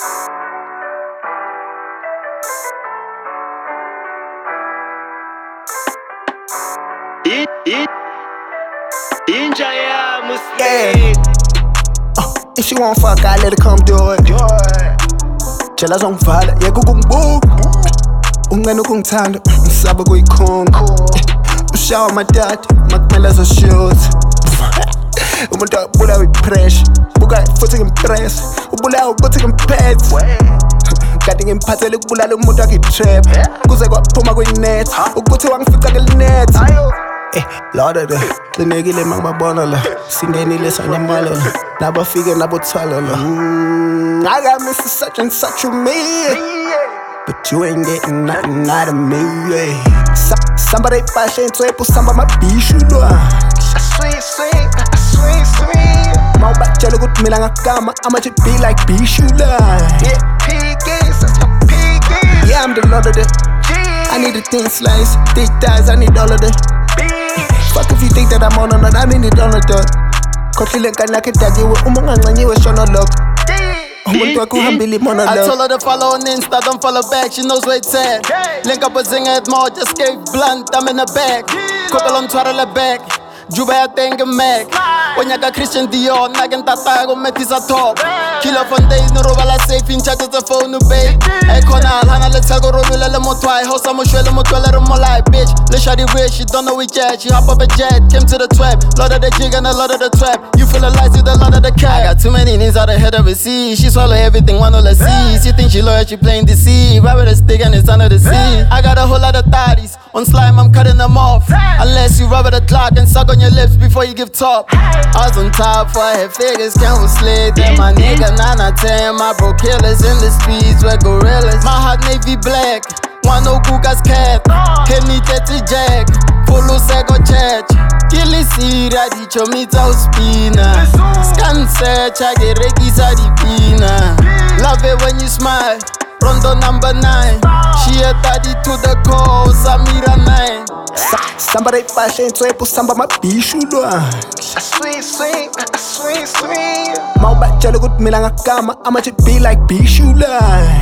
Yeah. If she won't fuck, I let her come do it. Tshela zongivala, yeka ukungibuka. Ungena ukungithanda, ngisaba kuyikhona. Ushawa amadada, makumele azoshoot. Umuntu abulawa ipressure, buka futhi ngimpress. Ubulawa ukuthi ngimphethe. Kade ngimphathele ukubulala umuntu wakhe trap. Kuze kwaphuma kwinet, ukuthi wangifica ngelinet. Lord of the Linegile mangibabona la. Singenile sanamala la. Nabafike nabothwala la. I got Mr. Such and Such with me, but you ain't getting nothing out of me. Somebody fashion to samba mabishu lwa. Sweet. Mawubatshela ukuthi mina ngagama, I'ma just be like Bishu la. Yeah, I'm the Lord of the I need a thin slice, thick thighs, I need all of the fuck if you think that I'm on or not, I need it all of the Kotlile kanake dagiwe, umunganganyiwe shono look. I told her to follow on Insta, don't follow back, she knows where it's at. Link up with Zinger at more, just gave blunt, I'm in the back. Couple on Twitter back, Juba ya tenga Mac. Onyaka Christian Dior, nagen tatago metisa top. Killer for days, no robala safe in chat as a phone no bait. Ekonal, hana let's go rolula le motwai, house I'm shwele motwele mo life, bitch. Le shawty rich, she don't know we jet, she hop up a jet, came to the trap. Lot of the jig and a lot of the trap. You feel alive with a lot of the cat. I got too many needs out the head of a sea. She swallow everything, one all the seas. She think she loyal, she playing the sea. Why with a stick and it's under the sea? I got a whole lot of thotties. On slime, I'm cutting them off. Unless you rub at the clock and suck on your lips before you give top. I was on top for I had figures, can't slid. Then my nigga 9 out 10, my bro killers in the streets with gorillas. My heart navy black, one no Guga's cat. Hit me 30 jack, follow sego church. Kili sira di chomita uspina. Scan search, I get rekisa di pina. Love it when you smile. Rondo number 9. She a 30 to the core, Samira 9. Somebody fashion to samba mabishu lwa. Sweet. Mawubatshela ukuthi mina ngagama, I'ma just be like Bishu la.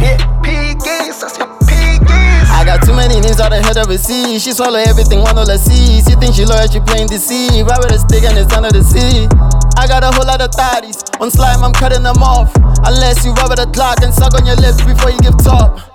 I got too many names out the head of a sea. She swallow everything, one all the seas. She think she loyal, she playing the sea. Why with a stick and it's under the sea? I got a whole lot of thotties. On slime, I'm cutting them off. Unless you rub at the clock and suck on your lips before you give top.